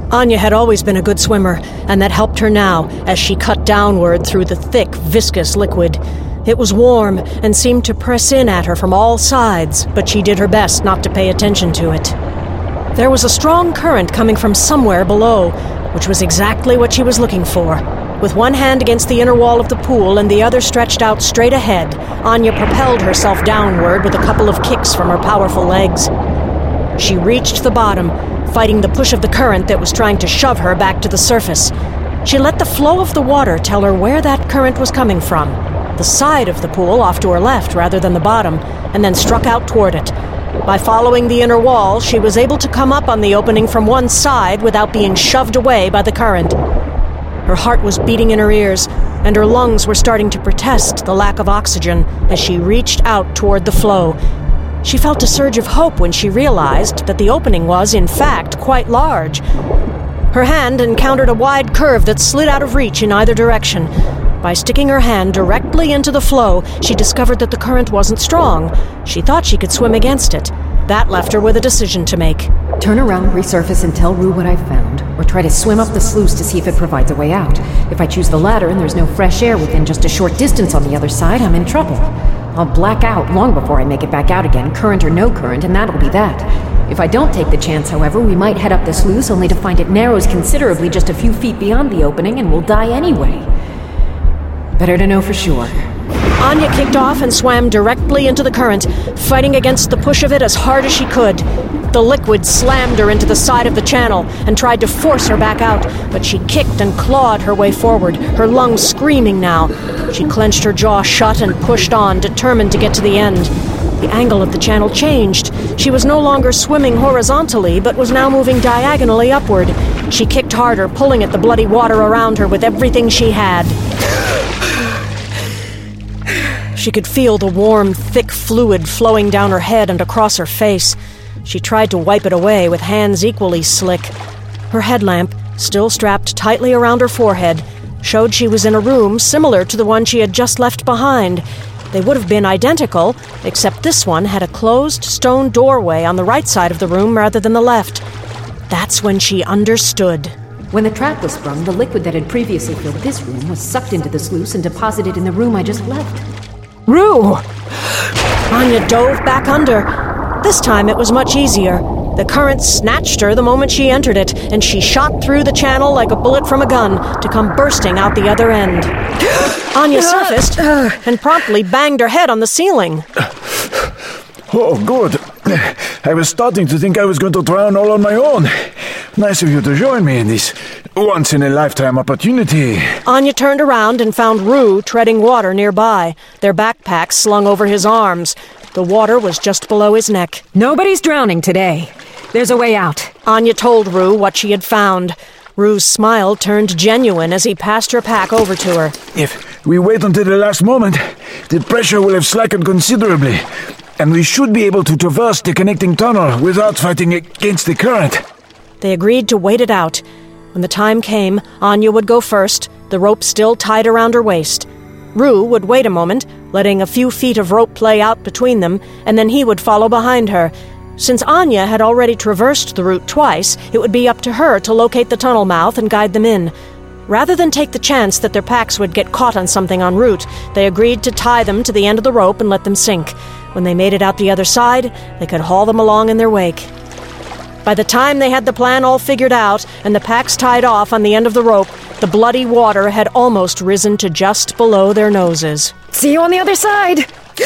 Anya had always been a good swimmer, and that helped her now as she cut downward through the thick, viscous liquid. It was warm and seemed to press in at her from all sides, but she did her best not to pay attention to it. There was a strong current coming from somewhere below, which was exactly what she was looking for. With one hand against the inner wall of the pool and the other stretched out straight ahead, Anya propelled herself downward with a couple of kicks from her powerful legs. She reached the bottom, fighting the push of the current that was trying to shove her back to the surface. She let the flow of the water tell her where that current was coming from, the side of the pool off to her left rather than the bottom, and then struck out toward it. By following the inner wall, she was able to come up on the opening from one side without being shoved away by the current. Her heart was beating in her ears, and her lungs were starting to protest the lack of oxygen as she reached out toward the flow. She felt a surge of hope when she realized that the opening was, in fact, quite large. Her hand encountered a wide curve that slid out of reach in either direction. By sticking her hand directly into the flow, she discovered that the current wasn't strong. She thought she could swim against it. That left her with a decision to make. Turn around, resurface, and tell Rue what I've found, or try to swim up the sluice to see if it provides a way out. If I choose the latter and there's no fresh air within just a short distance on the other side, I'm in trouble. I'll black out long before I make it back out again, current or no current, and that'll be that. If I don't take the chance, however, we might head up the sluice only to find it narrows considerably just a few feet beyond the opening, and we'll die anyway. Better to know for sure. Anya kicked off and swam directly into the current, fighting against the push of it as hard as she could. The liquid slammed her into the side of the channel and tried to force her back out, but she kicked and clawed her way forward, her lungs screaming now. She clenched her jaw shut and pushed on, determined to get to the end. The angle of the channel changed. She was no longer swimming horizontally, but was now moving diagonally upward. She kicked harder, pulling at the bloody water around her with everything she had. She could feel the warm, thick fluid flowing down her head and across her face. She tried to wipe it away with hands equally slick. Her headlamp, still strapped tightly around her forehead, showed she was in a room similar to the one she had just left behind. They would have been identical, except this one had a closed stone doorway on the right side of the room rather than the left. That's when she understood. When the trap was sprung, the liquid that had previously filled this room was sucked into the sluice and deposited in the room I just left. Rue! Anya dove back under. This time it was much easier. The current snatched her the moment she entered it, and she shot through the channel like a bullet from a gun to come bursting out the other end. Anya surfaced and promptly banged her head on the ceiling. Oh, good. I was starting to think I was going to drown all on my own. Nice of you to join me in this once-in-a-lifetime opportunity. Anya turned around and found Rue treading water nearby, their backpacks slung over his arms. The water was just below his neck. Nobody's drowning today. There's a way out. Anya told Rue what she had found. Rue's smile turned genuine as he passed her pack over to her. If we wait until the last moment, the pressure will have slackened considerably, and we should be able to traverse the connecting tunnel without fighting against the current. They agreed to wait it out. When the time came, Anya would go first, the rope still tied around her waist. Rue would wait a moment, letting a few feet of rope play out between them, and then he would follow behind her. Since Anya had already traversed the route twice, it would be up to her to locate the tunnel mouth and guide them in. Rather than take the chance that their packs would get caught on something en route, they agreed to tie them to the end of the rope and let them sink. When they made it out the other side, they could haul them along in their wake. By the time they had the plan all figured out and the packs tied off on the end of the rope, the bloody water had almost risen to just below their noses. See you on the other side!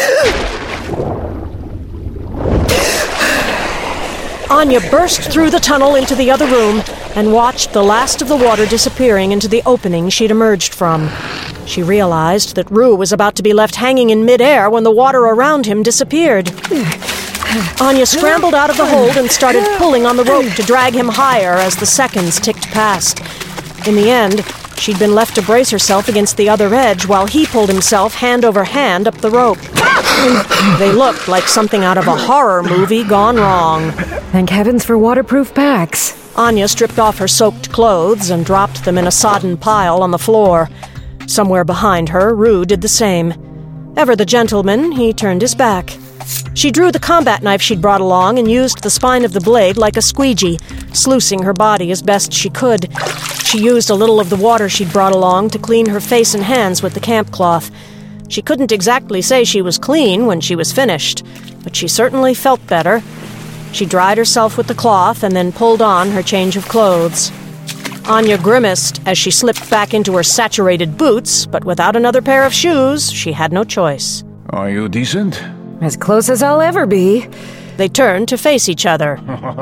Anya burst through the tunnel into the other room and watched the last of the water disappearing into the opening she'd emerged from. She realized that Rue was about to be left hanging in midair when the water around him disappeared. Anya scrambled out of the hold and started pulling on the rope to drag him higher as the seconds ticked past. In the end, she'd been left to brace herself against the other edge while he pulled himself hand over hand up the rope. They looked like something out of a horror movie gone wrong. Thank heavens for waterproof packs. Anya stripped off her soaked clothes and dropped them in a sodden pile on the floor. Somewhere behind her, Rue did the same. Ever the gentleman, he turned his back. She drew the combat knife she'd brought along and used the spine of the blade like a squeegee. sluicing her body as best she could. She used a little of the water she'd brought along to clean her face and hands with the camp cloth. She couldn't exactly say she was clean when she was finished, but she certainly felt better. She dried herself with the cloth and then pulled on her change of clothes. Anya grimaced as she slipped back into her saturated boots, but without another pair of shoes, she had no choice. Are you decent? As close as I'll ever be. They turned to face each other.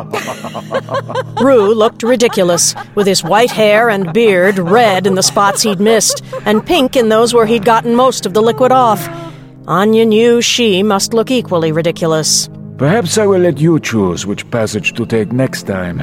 Rue looked ridiculous, with his white hair and beard red in the spots he'd missed, and pink in those where he'd gotten most of the liquid off. Anya knew she must look equally ridiculous. Perhaps I will let you choose which passage to take next time.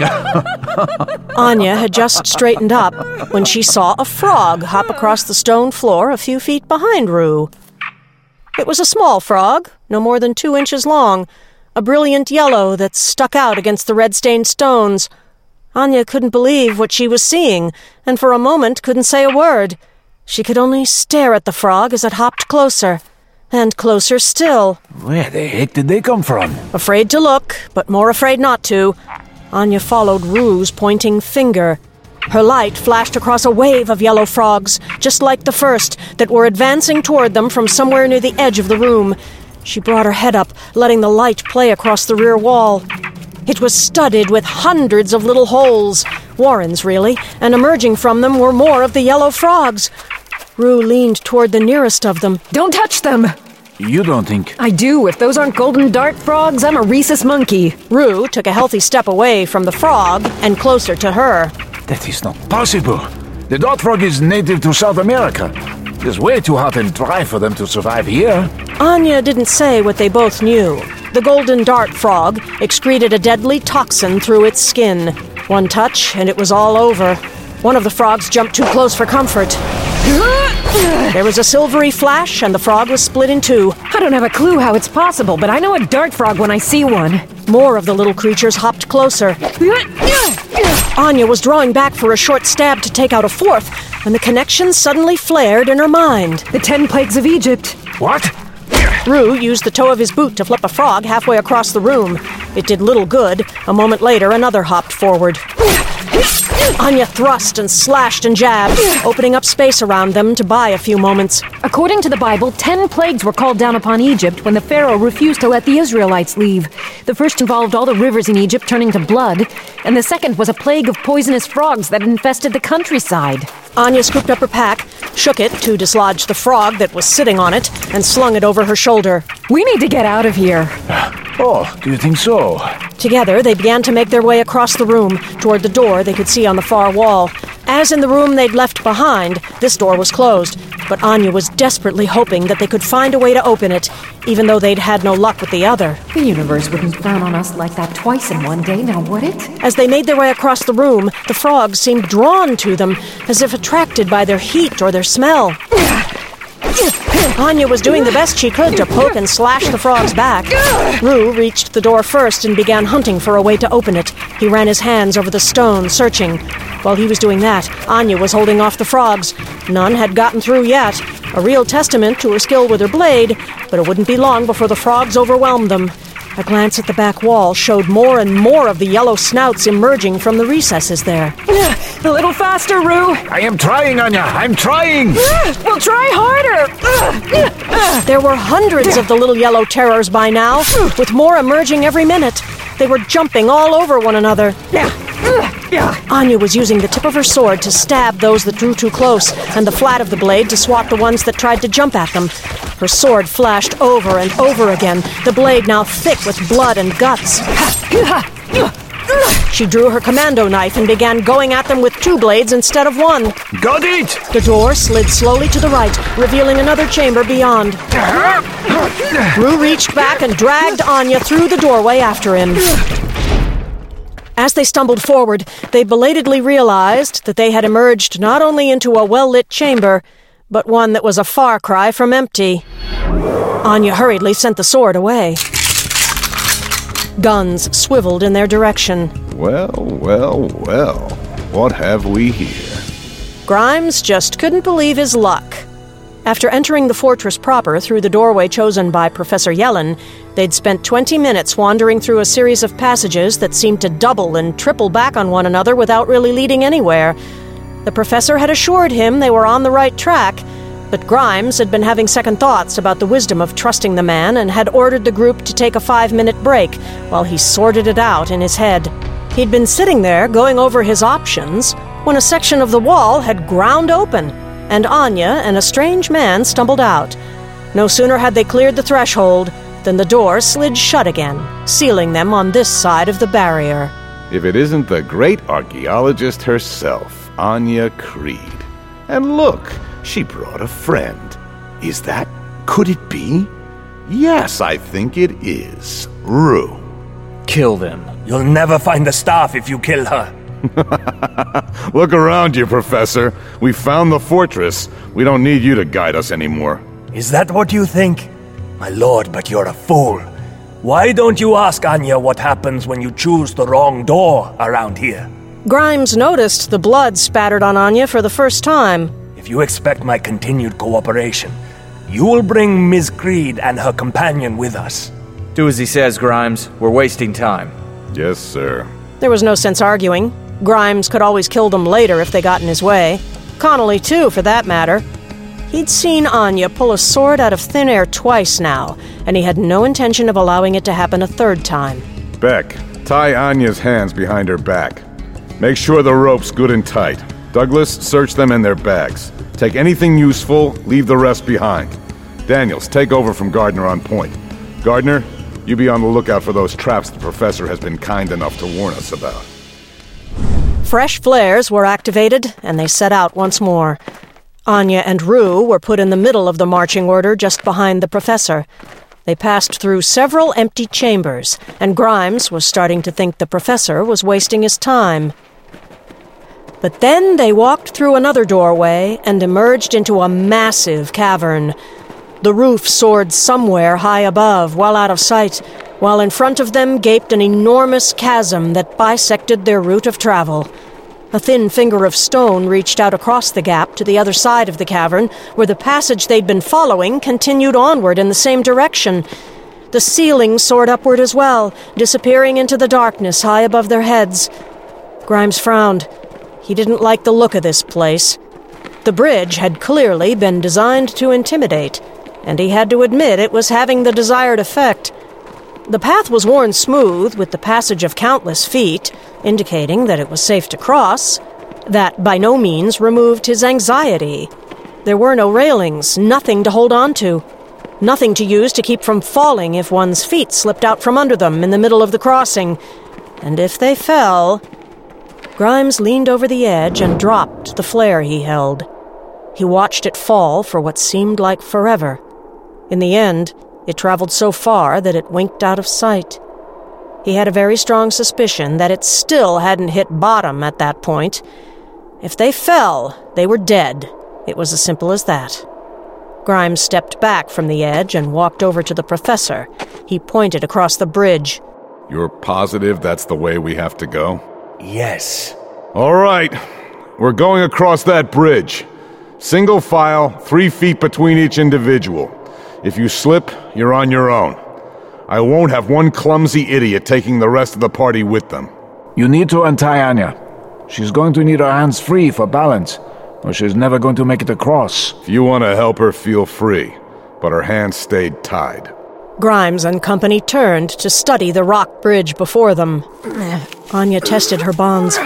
Anya had just straightened up when she saw a frog hop across the stone floor a few feet behind Rue. It was a small frog, no more than 2 inches long, a brilliant yellow that stuck out against the red-stained stones. Anya couldn't believe what she was seeing, and for a moment couldn't say a word. She could only stare at the frog as it hopped closer, and closer still. Where the heck did they come from? Afraid to look, but more afraid not to, Anya followed Rue's pointing finger. Her light flashed across a wave of yellow frogs, just like the first, that were advancing toward them from somewhere near the edge of the room. She brought her head up, letting the light play across the rear wall. It was studded with hundreds of little holes, warrens really, and emerging from them were more of the yellow frogs. Rue leaned toward the nearest of them. Don't touch them! You don't think? I do. If those aren't golden dart frogs, I'm a rhesus monkey. Rue took a healthy step away from the frog and closer to her. That is not possible. The dart frog is native to South America. It's way too hot and dry for them to survive here. Anya didn't say what they both knew. The golden dart frog excreted a deadly toxin through its skin. One touch, and it was all over. One of the frogs jumped too close for comfort. There was a silvery flash, and the frog was split in two. I don't have a clue how it's possible, but I know a dart frog when I see one. More of the little creatures hopped closer. Anya was drawing back for a short stab to take out a fourth, when the connection suddenly flared in her mind. The 10 plagues of Egypt. What? Rue used the toe of his boot to flip a frog halfway across the room. It did little good. A moment later, another hopped forward. Anya thrust and slashed and jabbed, opening up space around them to buy a few moments. According to the Bible, 10 plagues were called down upon Egypt when the Pharaoh refused to let the Israelites leave. The first involved all the rivers in Egypt turning to blood, and the second was a plague of poisonous frogs that infested the countryside. Anya scooped up her pack, shook it to dislodge the frog that was sitting on it, and slung it over her shoulder. We need to get out of here. Oh, do you think so? Together, they began to make their way across the room, toward the door they could see on the far wall. As in the room they'd left behind, this door was closed, but Anya was desperately hoping that they could find a way to open it, even though they'd had no luck with the other. The universe wouldn't frown on us like that twice in one day, now would it? As they made their way across the room, the frogs seemed drawn to them, as if attracted by their heat or their smell. Anya was doing the best she could to poke and slash the frog's back. Rue reached the door first and began hunting for a way to open it. He ran his hands over the stone, searching. While he was doing that, Anya was holding off the frogs. None had gotten through yet. A real testament to her skill with her blade, but it wouldn't be long before the frogs overwhelmed them. A glance at the back wall showed more and more of the yellow snouts emerging from the recesses there. A little faster, Rue. I am trying, Anya. I'm trying. We'll try harder. There were hundreds of the little yellow terrors by now, with more emerging every minute. They were jumping all over one another. Anya was using the tip of her sword to stab those that drew too close, and the flat of the blade to swat the ones that tried to jump at them. Her sword flashed over and over again, the blade now thick with blood and guts. She drew her commando knife and began going at them with 2 blades instead of 1. Got it! The door slid slowly to the right, revealing another chamber beyond. Rue reached back and dragged Anya through the doorway after him. As they stumbled forward, they belatedly realized that they had emerged not only into a well-lit chamber, but one that was a far cry from empty. Anya hurriedly sent the sword away. Guns swiveled in their direction. Well, well, well. What have we here? Grimes just couldn't believe his luck. After entering the fortress proper through the doorway chosen by Professor Yellen, they'd spent 20 minutes wandering through a series of passages that seemed to double and triple back on one another without really leading anywhere. The professor had assured him they were on the right track, but Grimes had been having second thoughts about the wisdom of trusting the man and had ordered the group to take a 5-minute break while he sorted it out in his head. He'd been sitting there going over his options when a section of the wall had ground open, and Anya and a strange man stumbled out. No sooner had they cleared the threshold than the door slid shut again, sealing them on this side of the barrier. If it isn't the great archaeologist herself, Anya Creed. And look, she brought a friend. Could it be? Yes, I think it is. Rue. Kill them. You'll never find the staff if you kill her. Look around you, Professor. We found the fortress. We don't need you to guide us anymore. Is that what you think? My lord, but you're a fool. Why don't you ask Anya what happens when you choose the wrong door around here? Grimes noticed the blood spattered on Anya for the first time. If you expect my continued cooperation, you will bring Ms. Creed and her companion with us. Do as he says, Grimes. We're wasting time. Yes, sir. There was no sense arguing. Grimes could always kill them later if they got in his way. Connolly, too, for that matter. He'd seen Anya pull a sword out of thin air twice now, and he had no intention of allowing it to happen a third time. Beck, tie Anya's hands behind her back. Make sure the rope's good and tight. Douglas, search them in their bags. Take anything useful, leave the rest behind. Daniels, take over from Gardner on point. Gardner, you be on the lookout for those traps the professor has been kind enough to warn us about. Fresh flares were activated, and they set out once more. Anya and Rue were put in the middle of the marching order just behind the professor. They passed through several empty chambers, and Grimes was starting to think the professor was wasting his time. But then they walked through another doorway and emerged into a massive cavern. The roof soared somewhere high above, well out of sight, while in front of them gaped an enormous chasm that bisected their route of travel. A thin finger of stone reached out across the gap to the other side of the cavern, where the passage they'd been following continued onward in the same direction. The ceiling soared upward as well, disappearing into the darkness high above their heads. Grimes frowned. He didn't like the look of this place. The bridge had clearly been designed to intimidate, and he had to admit it was having the desired effect. The path was worn smooth with the passage of countless feet, indicating that it was safe to cross. That by no means removed his anxiety. There were no railings, nothing to hold on to. Nothing to use to keep from falling if one's feet slipped out from under them in the middle of the crossing. And if they fell... Grimes leaned over the edge and dropped the flare he held. He watched it fall for what seemed like forever. In the end, it traveled so far that it winked out of sight. He had a very strong suspicion that it still hadn't hit bottom at that point. If they fell, they were dead. It was as simple as that. Grimes stepped back from the edge and walked over to the professor. He pointed across the bridge. You're positive that's the way we have to go? Yes. All right. We're going across that bridge. Single file, 3 feet between each individual. If you slip, you're on your own. I won't have one clumsy idiot taking the rest of the party with them. You need to untie Anya. She's going to need her hands free for balance, or she's never going to make it across. If you want to help her, feel free, but her hands stayed tied. Grimes and company turned to study the rock bridge before them. Anya tested her bonds.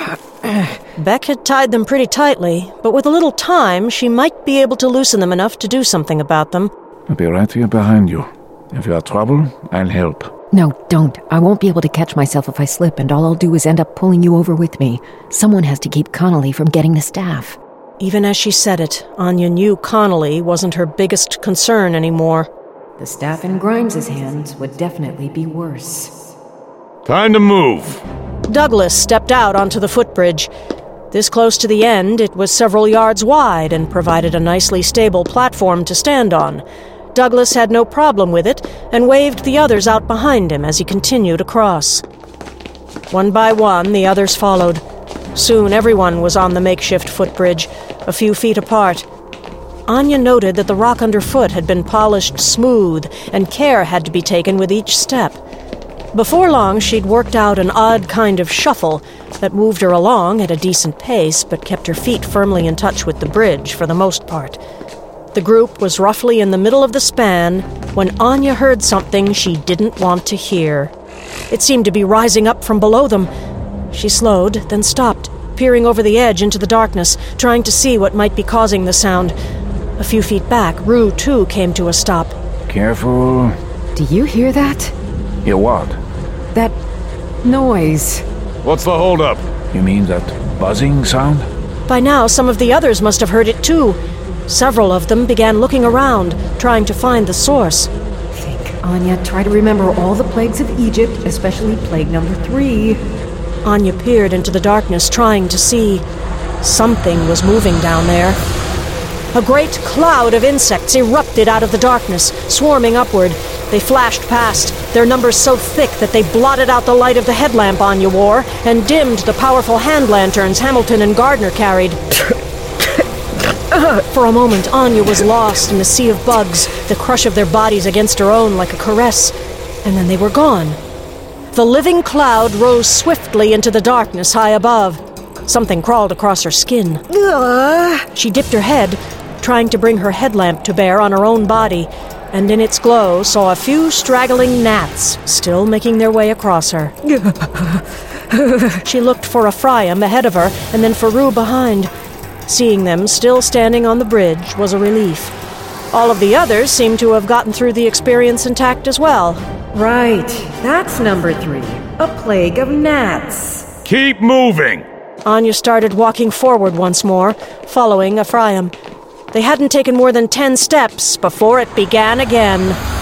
Beck had tied them pretty tightly, but with a little time, she might be able to loosen them enough to do something about them. I'll be right here behind you. If you have trouble, I'll help. No, don't. I won't be able to catch myself if I slip, and all I'll do is end up pulling you over with me. Someone has to keep Connolly from getting the staff. Even as she said it, Anya knew Connolly wasn't her biggest concern anymore. The staff in Grimes' hands would definitely be worse. Time to move. Douglas stepped out onto the footbridge. This close to the end, it was several yards wide and provided a nicely stable platform to stand on. Douglas had no problem with it and waved the others out behind him as he continued across. One by one, the others followed. Soon everyone was on the makeshift footbridge, a few feet apart. Anya noted that the rock underfoot had been polished smooth, and care had to be taken with each step. Before long, she'd worked out an odd kind of shuffle that moved her along at a decent pace, but kept her feet firmly in touch with the bridge for the most part. The group was roughly in the middle of the span when Anya heard something she didn't want to hear. It seemed to be rising up from below them. She slowed, then stopped, peering over the edge into the darkness, trying to see what might be causing the sound. A few feet back, Rue, too, came to a stop. Careful. Do you hear that? Hear what? That noise. What's the holdup? You mean that buzzing sound? By now, some of the others must have heard it too. Several of them began looking around, trying to find the source. Think, Anya. Try to remember all the plagues of Egypt, especially plague number 3. Anya peered into the darkness, trying to see. Something was moving down there. A great cloud of insects erupted out of the darkness, swarming upward. They flashed past, their numbers so thick that they blotted out the light of the headlamp Anya wore and dimmed the powerful hand lanterns Hamilton and Gardner carried. For a moment, Anya was lost in a sea of bugs, the crush of their bodies against her own like a caress, and then they were gone. The living cloud rose swiftly into the darkness high above. Something crawled across her skin. She dipped her head, trying to bring her headlamp to bear on her own body, and in its glow saw a few straggling gnats still making their way across her. She looked for Ephraim ahead of her, and then for Rue behind. Seeing them still standing on the bridge was a relief. All of the others seemed to have gotten through the experience intact as well. Right, that's number 3. A plague of gnats. Keep moving! Anya started walking forward once more, following Ephraim. They hadn't taken more than 10 steps before it began again.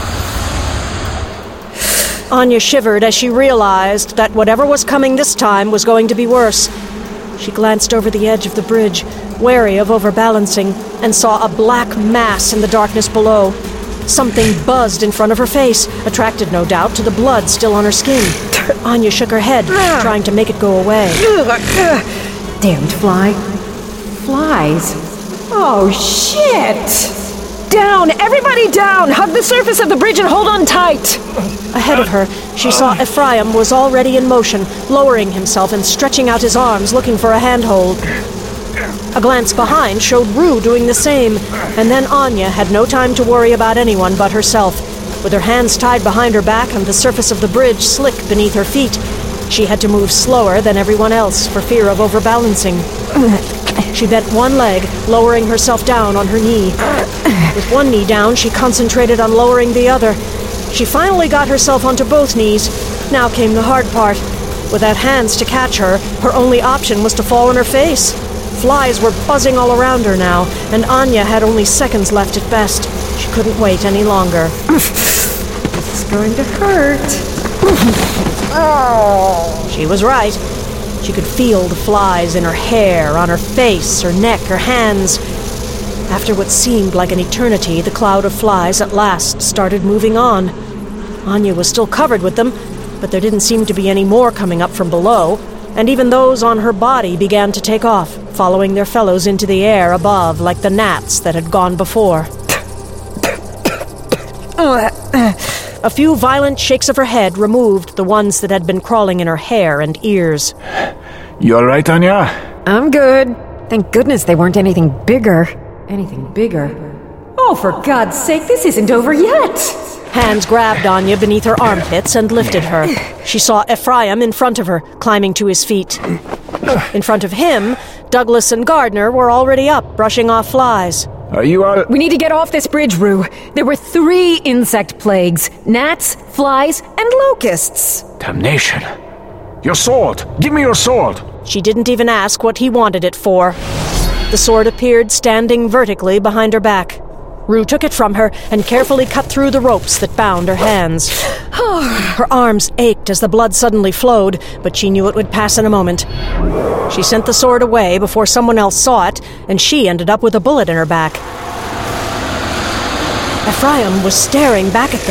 Anya shivered as she realized that whatever was coming this time was going to be worse. She glanced over the edge of the bridge, wary of overbalancing, and saw a black mass in the darkness below. Something buzzed in front of her face, attracted no doubt to the blood still on her skin. Anya shook her head, trying to make it go away. Damned fly. Flies? Oh, shit! Down! Everybody down! Hug the surface of the bridge and hold on tight! Ahead of her, she saw Ephraim was already in motion, lowering himself and stretching out his arms, looking for a handhold. A glance behind showed Rue doing the same, and then Anya had no time to worry about anyone but herself. With her hands tied behind her back and the surface of the bridge slick beneath her feet, she had to move slower than everyone else for fear of overbalancing. She bent one leg, lowering herself down on her knee. With one knee down, she concentrated on lowering the other. She finally got herself onto both knees. Now came the hard part. Without hands to catch her, her only option was to fall on her face. Flies were buzzing all around her now, and Anya had only seconds left at best. She couldn't wait any longer. This is going to hurt. She was right. She could feel the flies in her hair, on her face, her neck, her hands. After what seemed like an eternity, the cloud of flies at last started moving on. Anya was still covered with them, but there didn't seem to be any more coming up from below, and even those on her body began to take off, following their fellows into the air above like the gnats that had gone before. A few violent shakes of her head removed the ones that had been crawling in her hair and ears. You all right, Anya? I'm good. Thank goodness they weren't anything bigger. Anything bigger? Oh, for God's sake, this isn't over yet! Hands grabbed Anya beneath her armpits and lifted her. She saw Ephraim in front of her, climbing to his feet. In front of him, Douglas and Gardner were already up, brushing off flies. Are you all... We need to get off this bridge, Rue. There were 3 insect plagues. Gnats, flies, and locusts. Damnation. Your sword! Give me your sword! She didn't even ask what he wanted it for. The sword appeared standing vertically behind her back. Rue took it from her and carefully cut through the ropes that bound her hands. Her arms ached as the blood suddenly flowed, but she knew it would pass in a moment. She sent the sword away before someone else saw it, and she ended up with a bullet in her back. Ephraim was staring back at them,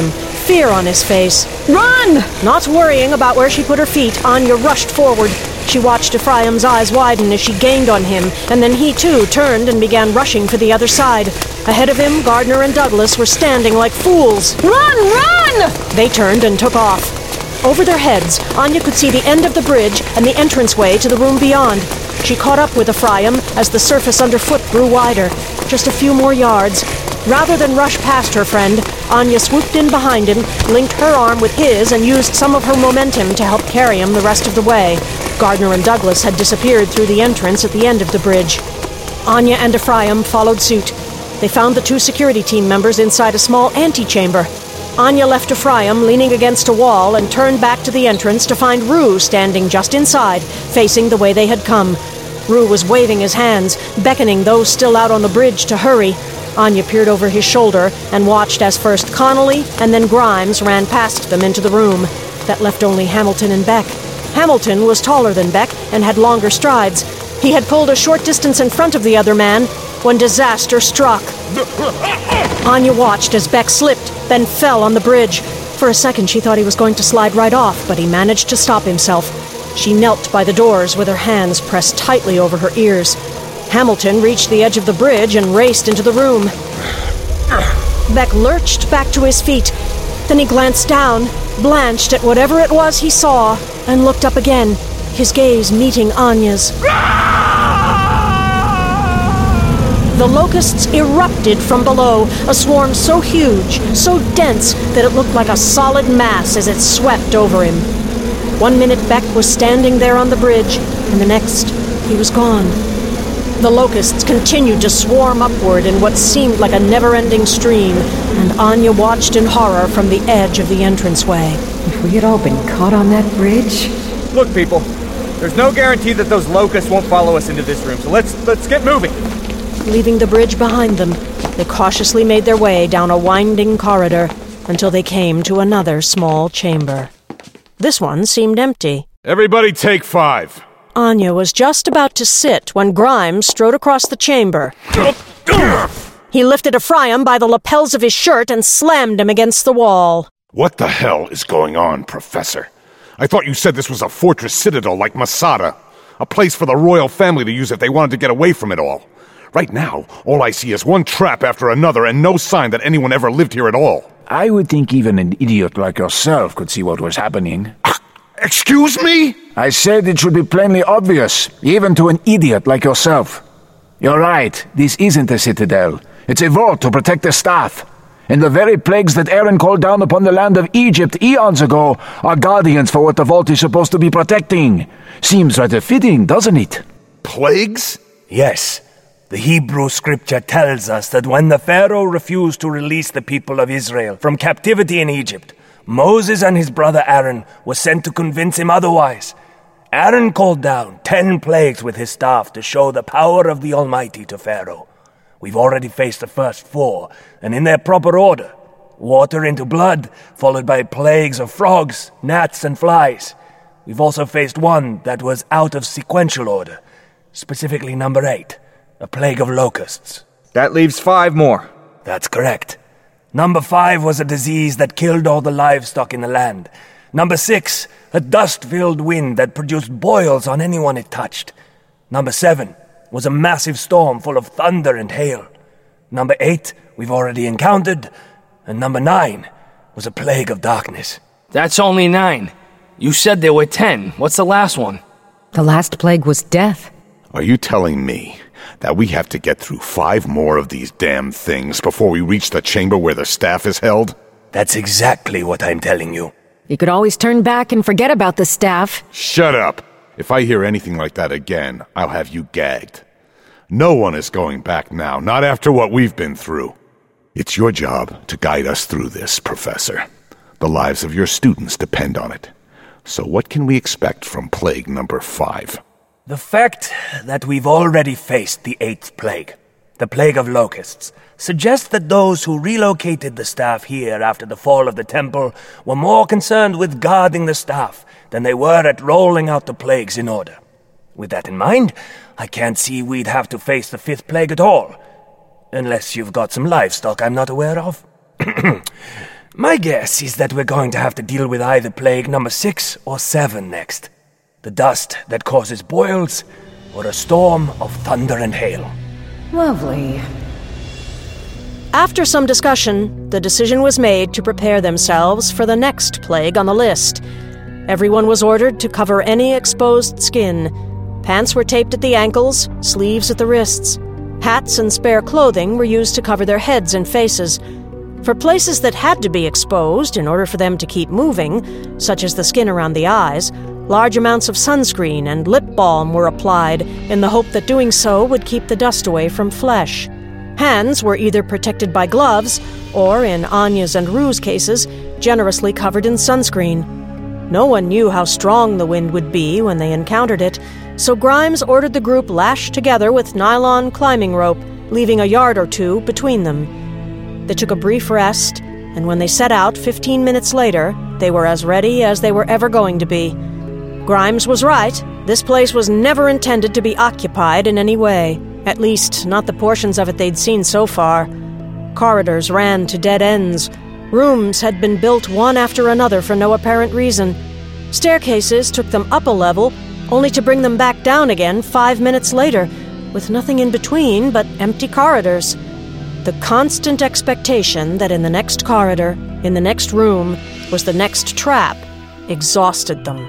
fear on his face. "Run!" Not worrying about where she put her feet, Anya rushed forward. She watched Ephraim's eyes widen as she gained on him, and then he too turned and began rushing for the other side. Ahead of him, Gardner and Douglas were standing like fools. "Run! Run!" They turned and took off. Over their heads, Anya could see the end of the bridge and the entranceway to the room beyond. She caught up with Ephraim as the surface underfoot grew wider. Just a few more yards. Rather than rush past her friend, Anya swooped in behind him, linked her arm with his, and used some of her momentum to help carry him the rest of the way. Gardner and Douglas had disappeared through the entrance at the end of the bridge. Anya and Ephraim followed suit. They found the two security team members inside a small antechamber. Anya left Ephraim leaning against a wall and turned back to the entrance to find Rue standing just inside, facing the way they had come. Rue was waving his hands, beckoning those still out on the bridge to hurry. Anya peered over his shoulder and watched as first Connolly and then Grimes ran past them into the room. That left only Hamilton and Beck. Hamilton was taller than Beck and had longer strides. He had pulled a short distance in front of the other man when disaster struck. Anya watched as Beck slipped, then fell on the bridge. For a second she thought he was going to slide right off, but he managed to stop himself. She knelt by the doors with her hands pressed tightly over her ears. Hamilton reached the edge of the bridge and raced into the room. Beck lurched back to his feet. Then he glanced down, blanched at whatever it was he saw, and looked up again, his gaze meeting Anya's. The locusts erupted from below, a swarm so huge, so dense, that it looked like a solid mass as it swept over him. 1 minute Beck was standing there on the bridge, and the next, he was gone. The locusts continued to swarm upward in what seemed like a never-ending stream, and Anya watched in horror from the edge of the entranceway. If we had all been caught on that bridge... Look, people, there's no guarantee that those locusts won't follow us into this room, so let's get moving. Leaving the bridge behind them, they cautiously made their way down a winding corridor until they came to another small chamber. This one seemed empty. Everybody take 5. Anya was just about to sit when Grimes strode across the chamber. He lifted Ephraim by the lapels of his shirt and slammed him against the wall. What the hell is going on, Professor? I thought you said this was a fortress citadel like Masada. A place for the royal family to use if they wanted to get away from it all. Right now, all I see is one trap after another and no sign that anyone ever lived here at all. I would think even an idiot like yourself could see what was happening. Excuse me? I said it should be plainly obvious, even to an idiot like yourself. You're right, this isn't a citadel. It's a vault to protect the staff. And the very plagues that Aaron called down upon the land of Egypt eons ago are guardians for what the vault is supposed to be protecting. Seems rather fitting, doesn't it? Plagues? Yes. The Hebrew scripture tells us that when the Pharaoh refused to release the people of Israel from captivity in Egypt, Moses and his brother Aaron were sent to convince him otherwise. Aaron called down 10 plagues with his staff to show the power of the Almighty to Pharaoh. We've already faced the first 4, and in their proper order. Water into blood, followed by plagues of frogs, gnats, and flies. We've also faced one that was out of sequential order, specifically number 8. A plague of locusts. That leaves 5 more. That's correct. Number 5 was a disease that killed all the livestock in the land. Number 6, a dust-filled wind that produced boils on anyone it touched. Number 7 was a massive storm full of thunder and hail. Number 8 we've already encountered. And number 9 was a plague of darkness. That's only 9. You said there were 10. What's the last one? The last plague was death. Are you telling me that we have to get through 5 more of these damn things before we reach the chamber where the staff is held? That's exactly what I'm telling you. You could always turn back and forget about the staff. Shut up! If I hear anything like that again, I'll have you gagged. No one is going back now, not after what we've been through. It's your job to guide us through this, Professor. The lives of your students depend on it. So what can we expect from plague number 5? The fact that we've already faced the 8th plague, the plague of locusts, suggests that those who relocated the staff here after the fall of the temple were more concerned with guarding the staff than they were at rolling out the plagues in order. With that in mind, I can't see we'd have to face the 5th plague at all. Unless you've got some livestock I'm not aware of. My guess is that we're going to have to deal with either plague number 6 or 7 next. The dust that causes boils, or a storm of thunder and hail. Lovely. After some discussion, the decision was made to prepare themselves for the next plague on the list. Everyone was ordered to cover any exposed skin. Pants were taped at the ankles, sleeves at the wrists. Hats and spare clothing were used to cover their heads and faces. For places that had to be exposed in order for them to keep moving, such as the skin around the eyes, large amounts of sunscreen and lip balm were applied in the hope that doing so would keep the dust away from flesh. Hands were either protected by gloves or, in Anya's and Rue's cases, generously covered in sunscreen. No one knew how strong the wind would be when they encountered it, so Grimes ordered the group lashed together with nylon climbing rope, leaving a yard or two between them. They took a brief rest, and when they set out 15 minutes later, they were as ready as they were ever going to be. Grimes was right. This place was never intended to be occupied in any way, at least not the portions of it they'd seen so far. Corridors ran to dead ends. Rooms had been built one after another for no apparent reason. Staircases took them up a level, only to bring them back down again 5 minutes later, with nothing in between but empty corridors. The constant expectation that in the next corridor, in the next room, was the next trap, exhausted them.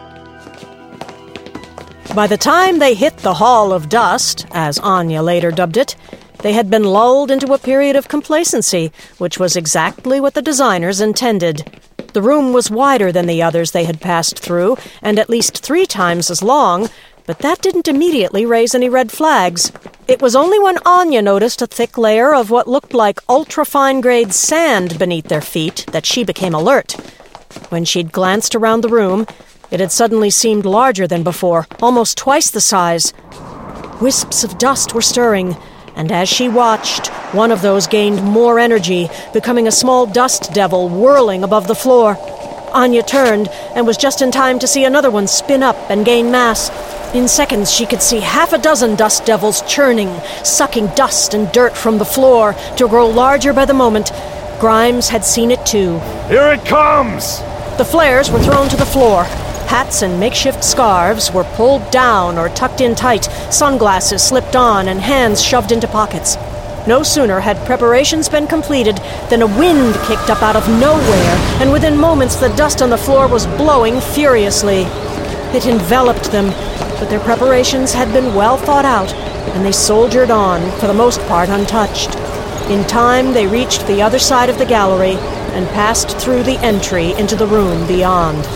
By the time they hit the Hall of Dust, as Anya later dubbed it, they had been lulled into a period of complacency, which was exactly what the designers intended. The room was wider than the others they had passed through, and at least 3 times as long, but that didn't immediately raise any red flags. It was only when Anya noticed a thick layer of what looked like ultra-fine-grade sand beneath their feet that she became alert. When she'd glanced around the room, it had suddenly seemed larger than before, almost twice the size. Wisps of dust were stirring, and as she watched, one of those gained more energy, becoming a small dust devil whirling above the floor. Anya turned and was just in time to see another one spin up and gain mass. In seconds, she could see 6 dust devils churning, sucking dust and dirt from the floor to grow larger by the moment. Grimes had seen it too. Here it comes! The flares were thrown to the floor. Hats and makeshift scarves were pulled down or tucked in tight, sunglasses slipped on, and hands shoved into pockets. No sooner had preparations been completed than a wind kicked up out of nowhere, and within moments the dust on the floor was blowing furiously. It enveloped them, but their preparations had been well thought out, and they soldiered on, for the most part untouched. In time, they reached the other side of the gallery and passed through the entry into the room beyond.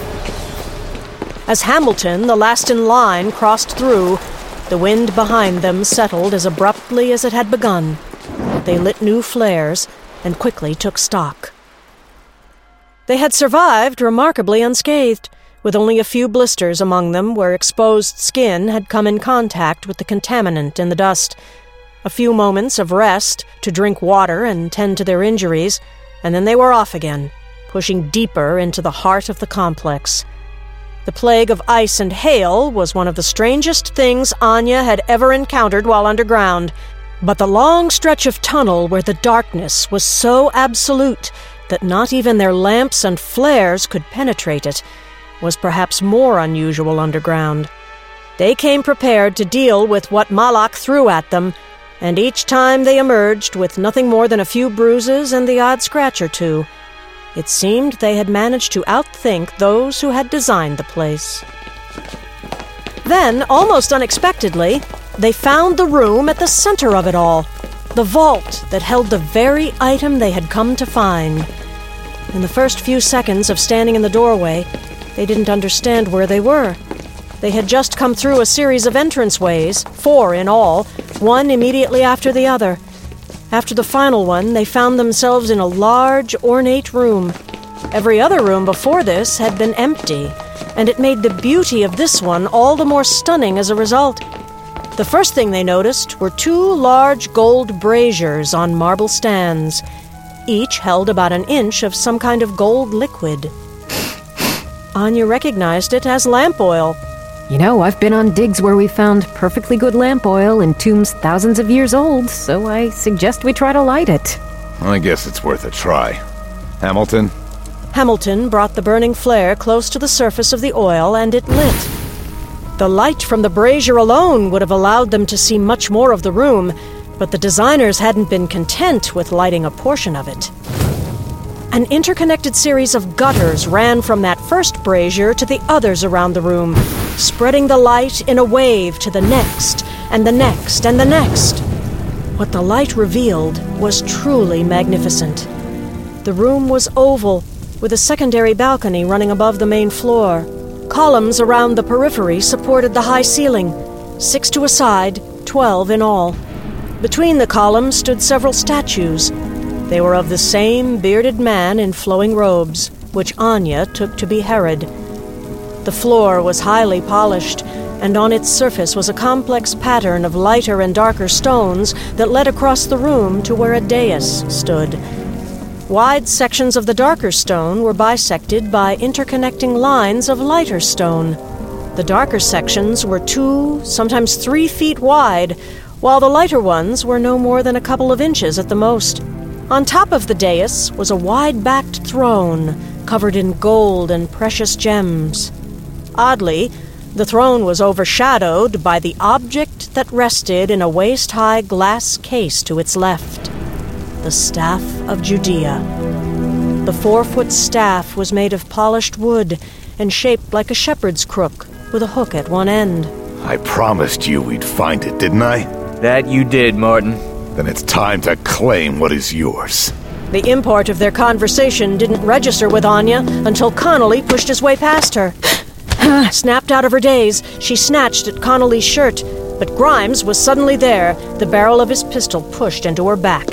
As Hamilton, the last in line, crossed through, the wind behind them settled as abruptly as it had begun. They lit new flares and quickly took stock. They had survived remarkably unscathed, with only a few blisters among them where exposed skin had come in contact with the contaminant in the dust. A few moments of rest to drink water and tend to their injuries, and then they were off again, pushing deeper into the heart of the complex. The plague of ice and hail was one of the strangest things Anya had ever encountered while underground, but the long stretch of tunnel where the darkness was so absolute that not even their lamps and flares could penetrate it was perhaps more unusual underground. They came prepared to deal with what Malak threw at them, and each time they emerged with nothing more than a few bruises and the odd scratch or two. It seemed they had managed to outthink those who had designed the place. Then, almost unexpectedly, they found the room at the center of it all, the vault that held the very item they had come to find. In the first few seconds of standing in the doorway, they didn't understand where they were. They had just come through a series of entranceways, 4 in all, one immediately after the other. After the final one, they found themselves in a large, ornate room. Every other room before this had been empty, and it made the beauty of this one all the more stunning as a result. The first thing they noticed were 2 large gold braziers on marble stands. Each held about an inch of some kind of gold liquid. Anya recognized it as lamp oil. You know, I've been on digs where we found perfectly good lamp oil in tombs thousands of years old, so I suggest we try to light it. I guess it's worth a try. Hamilton? Hamilton brought the burning flare close to the surface of the oil, and it lit. The light from the brazier alone would have allowed them to see much more of the room, but the designers hadn't been content with lighting a portion of it. An interconnected series of gutters ran from that first brazier to the others around the room, spreading the light in a wave to the next, and the next, and the next. What the light revealed was truly magnificent. The room was oval, with a secondary balcony running above the main floor. Columns around the periphery supported the high ceiling, 6 to a side, 12 in all. Between the columns stood several statues. They were of the same bearded man in flowing robes, which Anya took to be Herod. The floor was highly polished, and on its surface was a complex pattern of lighter and darker stones that led across the room to where a dais stood. Wide sections of the darker stone were bisected by interconnecting lines of lighter stone. The darker sections were 2, sometimes 3 feet wide, while the lighter ones were no more than a couple of inches at the most. On top of the dais was a wide-backed throne, covered in gold and precious gems. Oddly, the throne was overshadowed by the object that rested in a waist-high glass case to its left. The Staff of Judea. The 4-foot staff was made of polished wood and shaped like a shepherd's crook, with a hook at one end. I promised you we'd find it, didn't I? That you did, Martin. Then it's time to claim what is yours. The import of their conversation didn't register with Anya until Connolly pushed his way past her. Snapped out of her daze, she snatched at Connolly's shirt, but Grimes was suddenly there, the barrel of his pistol pushed into her back.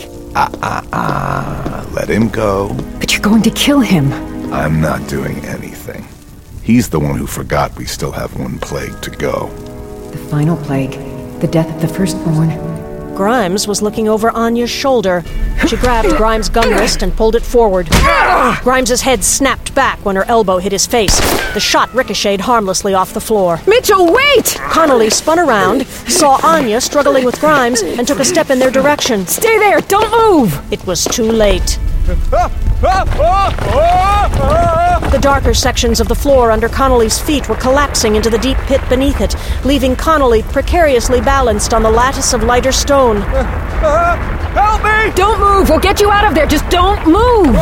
Let him go. But you're going to kill him. I'm not doing anything. He's the one who forgot we still have one plague to go. The final plague. The death of the firstborn. Grimes was looking over Anya's shoulder. She grabbed Grimes' gun wrist and pulled it forward. Grimes' head snapped back when her elbow hit his face. The shot ricocheted harmlessly off the floor. Mitchell, wait! Connolly spun around, saw Anya struggling with Grimes, and took a step in their direction. Stay there! Don't move! It was too late. The darker sections of the floor under Connolly's feet were collapsing into the deep pit beneath it, leaving Connolly precariously balanced on the lattice of lighter stone. Help me! Don't move! We'll get you out of there! Just don't move!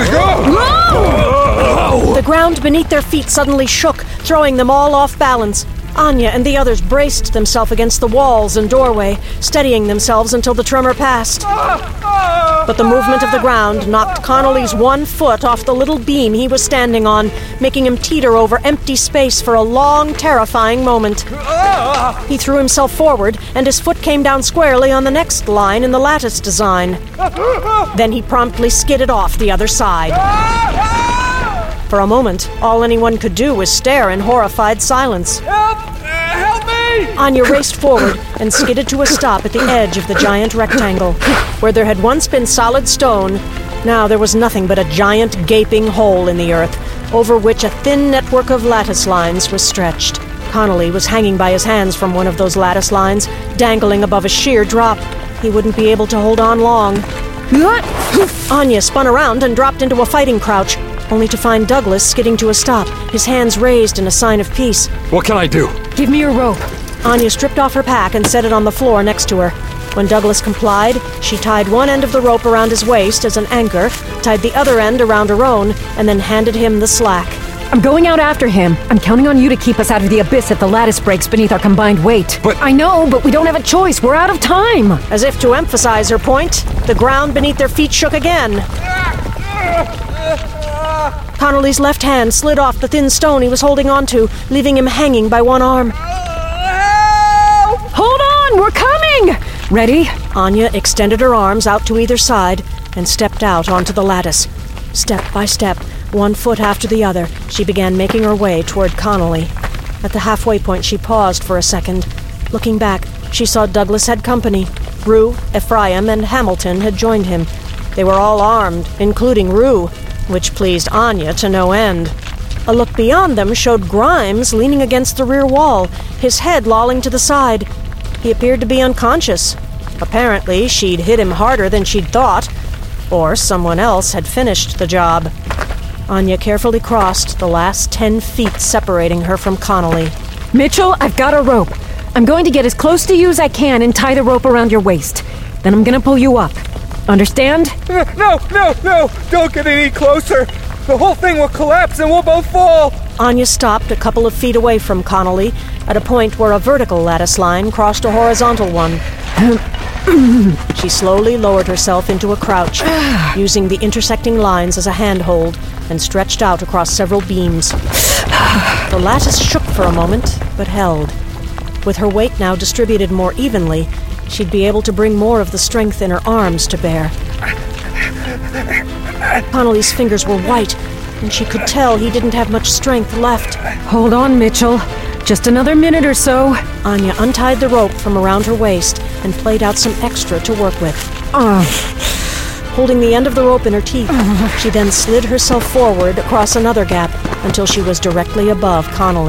Go! The ground beneath their feet suddenly shook, throwing them all off balance. Anya and the others braced themselves against the walls and doorway, steadying themselves until the tremor passed. But the movement of the ground knocked Connolly's one foot off the little beam he was standing on, making him teeter over empty space for a long, terrifying moment. He threw himself forward, and his foot came down squarely on the next line in the lattice design. Then he promptly skidded off the other side. For a moment, all anyone could do was stare in horrified silence. Help me! Anya raced forward and skidded to a stop at the edge of the giant rectangle. Where there had once been solid stone, now there was nothing but a giant gaping hole in the earth, over which a thin network of lattice lines was stretched. Connolly was hanging by his hands from one of those lattice lines, dangling above a sheer drop. He wouldn't be able to hold on long. Anya spun around and dropped into a fighting crouch, only to find Douglas skidding to a stop, his hands raised in a sign of peace. What can I do? Give me your rope. Anya stripped off her pack and set it on the floor next to her. When Douglas complied, she tied one end of the rope around his waist as an anchor, tied the other end around her own, and then handed him the slack. I'm going out after him. I'm counting on you to keep us out of the abyss if the lattice breaks beneath our combined weight. But I know, but we don't have a choice. We're out of time. As if to emphasize her point, the ground beneath their feet shook again. Connolly's left hand slid off the thin stone he was holding onto, leaving him hanging by one arm. Hold on, we're coming! Ready? Anya extended her arms out to either side and stepped out onto the lattice. Step by step, one foot after the other, she began making her way toward Connolly. At the halfway point, she paused for a second. Looking back, she saw Douglas had company. Rue, Ephraim, and Hamilton had joined him. They were all armed, including Rue, which pleased Anya to no end. A look beyond them showed Grimes leaning against the rear wall, his head lolling to the side. He appeared to be unconscious. Apparently, she'd hit him harder than she'd thought. or someone else had finished the job. Anya carefully crossed the last 10 feet separating her from Connolly. Mitchell, I've got a rope. I'm going to get as close to you as I can and tie the rope around your waist. Then I'm gonna pull you up. Understand? No! Don't get any closer! The whole thing will collapse and we'll both fall! Anya stopped a couple of feet away from Connolly, at a point where a vertical lattice line crossed a horizontal one. She slowly lowered herself into a crouch, using the intersecting lines as a handhold, and stretched out across several beams. The lattice shook for a moment, but held. With her weight now distributed more evenly, she'd be able to bring more of the strength in her arms to bear. Connolly's fingers were white, and she could tell he didn't have much strength left. Hold on, Mitchell. Just another minute or so. Anya untied the rope from around her waist and played out some extra to work with. Holding the end of the rope in her teeth, she then slid herself forward across another gap until she was directly above Connolly.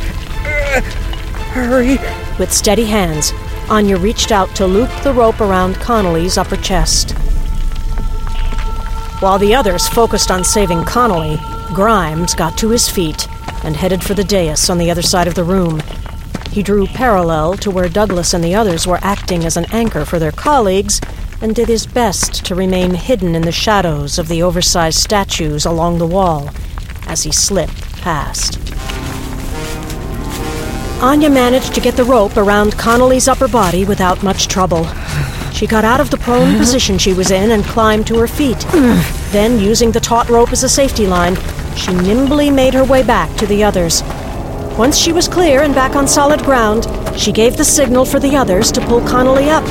Hurry! With steady hands, Anya reached out to loop the rope around Connolly's upper chest. While the others focused on saving Connolly, Grimes got to his feet and headed for the dais on the other side of the room. He drew parallel to where Douglas and the others were acting as an anchor for their colleagues, and did his best to remain hidden in the shadows of the oversized statues along the wall as he slipped past. Anya managed to get the rope around Connolly's upper body without much trouble. She got out of the prone position she was in and climbed to her feet. Then, using the taut rope as a safety line, she nimbly made her way back to the others. Once she was clear and back on solid ground, she gave the signal for the others to pull Connolly up.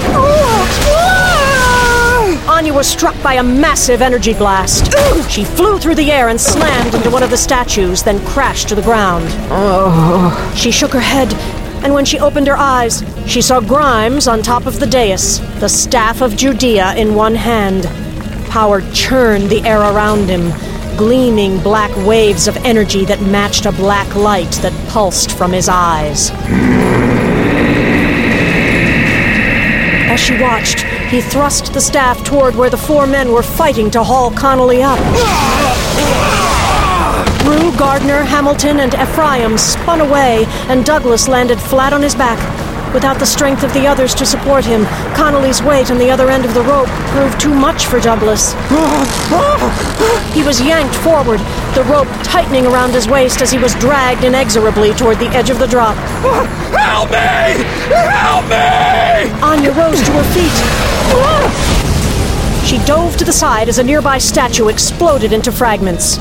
Anya was struck by a massive energy blast. She flew through the air and slammed into one of the statues, then crashed to the ground. She shook her head, and when she opened her eyes, she saw Grimes on top of the dais, the staff of Judea in one hand. Power churned the air around him, gleaming black waves of energy that matched a black light that pulsed from his eyes. As she watched, he thrust the staff toward where the four men were fighting to haul Connolly up. Rue, Gardner, Hamilton, and Ephraim spun away, and Douglas landed flat on his back. Without the strength of the others to support him, Connolly's weight on the other end of the rope proved too much for Douglas. He was yanked forward, the rope tightening around his waist as he was dragged inexorably toward the edge of the drop. Help me! Help me! Anya rose to her feet. She dove to the side as a nearby statue exploded into fragments.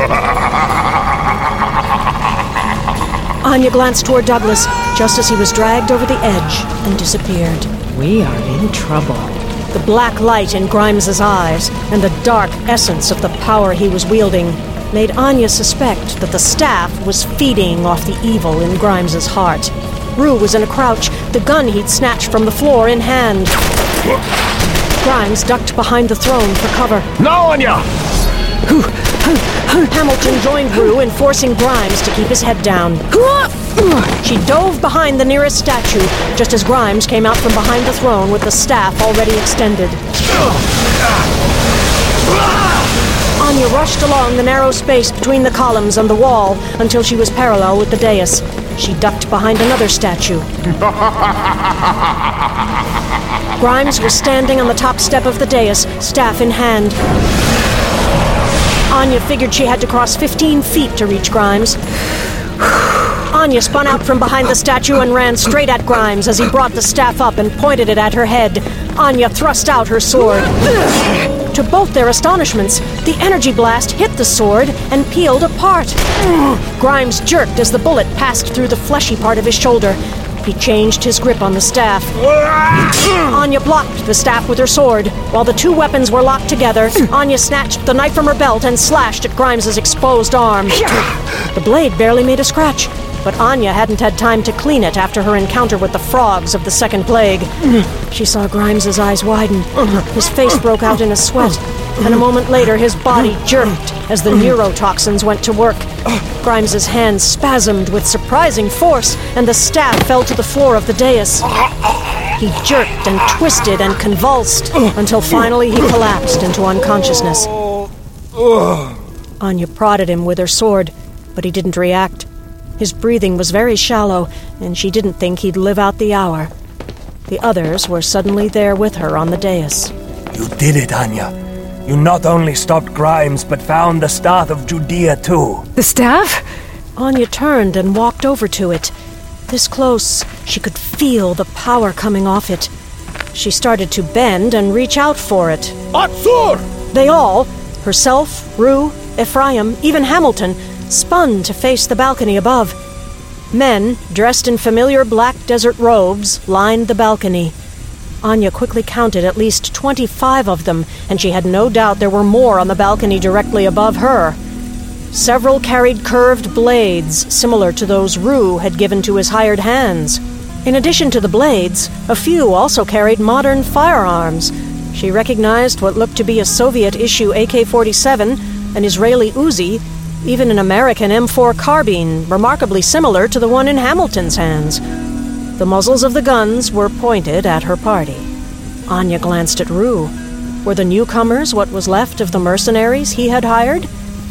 Anya glanced toward Douglas just as he was dragged over the edge and disappeared. We are in trouble. The black light in Grimes's eyes and the dark essence of the power he was wielding made Anya suspect that the staff was feeding off the evil in Grimes's heart. Rue was in a crouch, the gun he'd snatched from the floor in hand. Grimes ducked behind the throne for cover. Now, Anya! Hamilton joined Rue in forcing Grimes to keep his head down. She dove behind the nearest statue, just as Grimes came out from behind the throne with the staff already extended. Anya rushed along the narrow space between the columns and the wall until she was parallel with the dais. She ducked behind another statue. Grimes was standing on the top step of the dais, staff in hand. Anya figured she had to cross 15 feet to reach Grimes. Anya spun out from behind the statue and ran straight at Grimes as he brought the staff up and pointed it at her head. Anya thrust out her sword. To both their astonishments, the energy blast hit the sword and peeled apart. Grimes jerked as the bullet passed through the fleshy part of his shoulder. He changed his grip on the staff. Anya blocked the staff with her sword. While the two weapons were locked together, Anya snatched the knife from her belt and slashed at Grimes's exposed arm. The blade barely made a scratch, but Anya hadn't had time to clean it after her encounter with the frogs of the Second Plague. She saw Grimes's eyes widen. His face broke out in a sweat, and a moment later his body jerked as the neurotoxins went to work. Grimes's hands spasmed with surprising force, and the staff fell to the floor of the dais. He jerked and twisted and convulsed until finally he collapsed into unconsciousness. Anya prodded him with her sword, but he didn't react. His breathing was very shallow, and she didn't think he'd live out the hour. The others were suddenly there with her on the dais. You did it, Anya. You not only stopped Grimes, but found the Staff of Judea, too. The staff? Anya turned and walked over to it. This close, she could feel the power coming off it. She started to bend and reach out for it. Atzur! They all, herself, Rue, Ephraim, even Hamilton, spun to face the balcony above. Men, dressed in familiar black desert robes, lined the balcony. Anya quickly counted at least 25 of them, and she had no doubt there were more on the balcony directly above her. Several carried curved blades, similar to those Rue had given to his hired hands. In addition to the blades, a few also carried modern firearms. She recognized what looked to be a Soviet-issue AK-47, an Israeli Uzi, even an American M4 carbine, remarkably similar to the one in Hamilton's hands. The muzzles of the guns were pointed at her party. Anya glanced at Rue. Were the newcomers what was left of the mercenaries he had hired?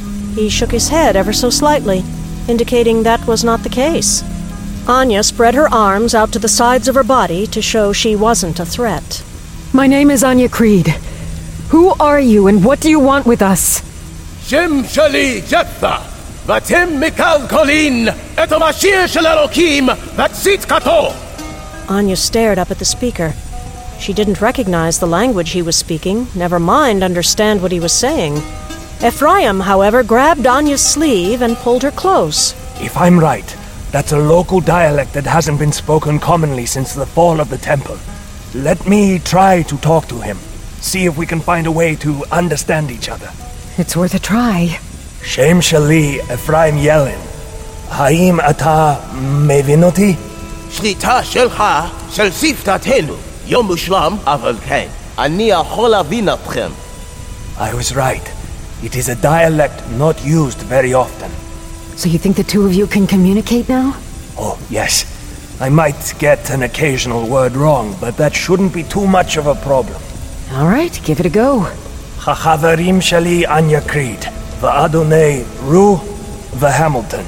He shook his head ever so slightly, indicating that was not the case. Anya spread her arms out to the sides of her body to show she wasn't a threat. My name is Anya Creed. Who are you and what do you want with us? Shem Shali Jephthah, Vatim Mikal Kolin, Etomashir Shel Elokim, Vatsit Kato. Anya stared up at the speaker. She didn't recognize the language he was speaking, never mind understand what he was saying. Ephraim, however, grabbed Anya's sleeve and pulled her close. If I'm right, that's a local dialect that hasn't been spoken commonly since the fall of the temple. Let me try to talk to him. See if we can find a way to understand each other. It's worth a try. Shem Shali Ephraim Yellen. Haim ata mevinoti? Shlita Shelcha Shel Siftatenu, Yom Mushlam Aval Kain. Ani achol avin atchem. I was right. It is a dialect not used very often. So you think the two of you can communicate now? Oh, yes. I might get an occasional word wrong, but that shouldn't be too much of a problem. All right, give it a go. Hachavarim Shali Anya Creed, Va'adonai Rue, V'Hamilton,